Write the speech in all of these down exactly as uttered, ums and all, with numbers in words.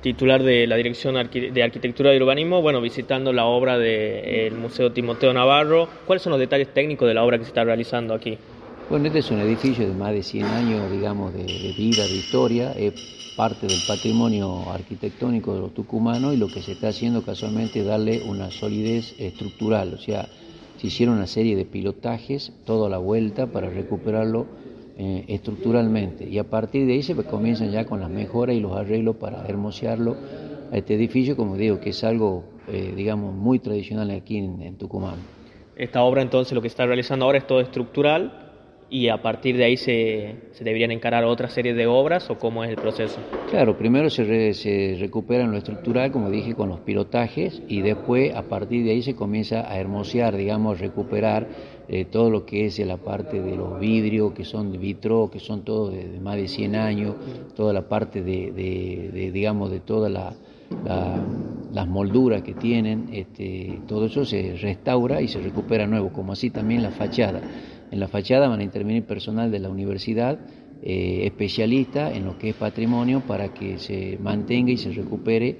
titular de la Dirección de Arquitectura y Urbanismo, bueno, visitando la obra del Museo Timoteo Navarro. ¿Cuáles son los detalles técnicos de la obra que se está realizando aquí? Bueno, este es un edificio de más de cien años, digamos, de, de vida, de historia, es parte del patrimonio arquitectónico de los tucumanos, y lo que se está haciendo casualmente es darle una solidez estructural, o sea, se hicieron una serie de pilotajes toda la vuelta para recuperarlo eh, estructuralmente, y a partir de ahí se comienzan ya con las mejoras y los arreglos para hermosearlo a este edificio, como digo, que es algo, eh, digamos, muy tradicional aquí en, en Tucumán. Esta obra entonces lo que está realizando ahora es todo estructural, y a partir de ahí se, se deberían encarar otra serie de obras, ¿o cómo es el proceso? Claro, primero se, re, se recupera en lo estructural, como dije, con los pilotajes, y después a partir de ahí se comienza a hermosear, digamos, recuperar eh, todo lo que es la parte de los vidrios, que son de vitro, que son todos de, de más de cien años, toda la parte de, de, de digamos, de toda la... la las molduras que tienen, este, todo eso se restaura y se recupera nuevo, como así también la fachada. En la fachada van a intervenir personal de la universidad, eh, especialista en lo que es patrimonio, para que se mantenga y se recupere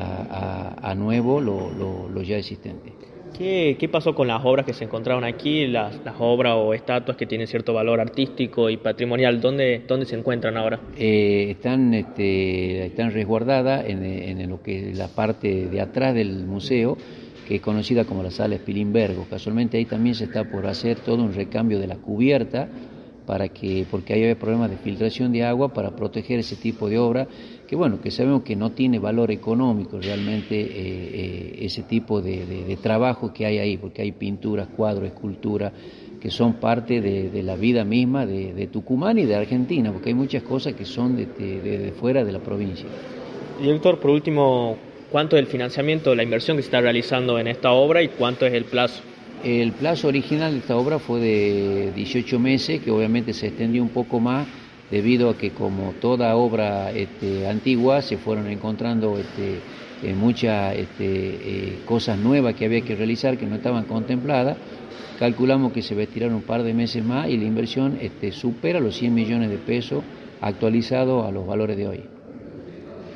a, a, a nuevo lo, lo, lo ya existente. ¿Qué, ¿Qué pasó con las obras que se encontraron aquí, las, las obras o estatuas que tienen cierto valor artístico y patrimonial? ¿Dónde, dónde se encuentran ahora? Eh, están, este, están resguardadas en, en lo que es la parte de atrás del museo, que es conocida como la Sala Spilimbergo. Casualmente ahí también se está por hacer todo un recambio de la cubierta, para que, porque ahí había problemas de filtración de agua, para proteger ese tipo de obra, que bueno, que sabemos que no tiene valor económico realmente eh, eh, ese tipo de, de, de trabajo que hay ahí, porque hay pinturas, cuadros, esculturas, que son parte de, de la vida misma de, de Tucumán y de Argentina, porque hay muchas cosas que son de, de, de fuera de la provincia. Director, por último, ¿cuánto es el financiamiento, la inversión que se está realizando en esta obra y cuánto es el plazo? El plazo original de esta obra fue de dieciocho meses, que obviamente se extendió un poco más debido a que, como toda obra este, antigua, se fueron encontrando este, eh, muchas este, eh, cosas nuevas que había que realizar que no estaban contempladas. Calculamos que se va a estirar un par de meses más y la inversión este, supera los cien millones de pesos actualizados a los valores de hoy.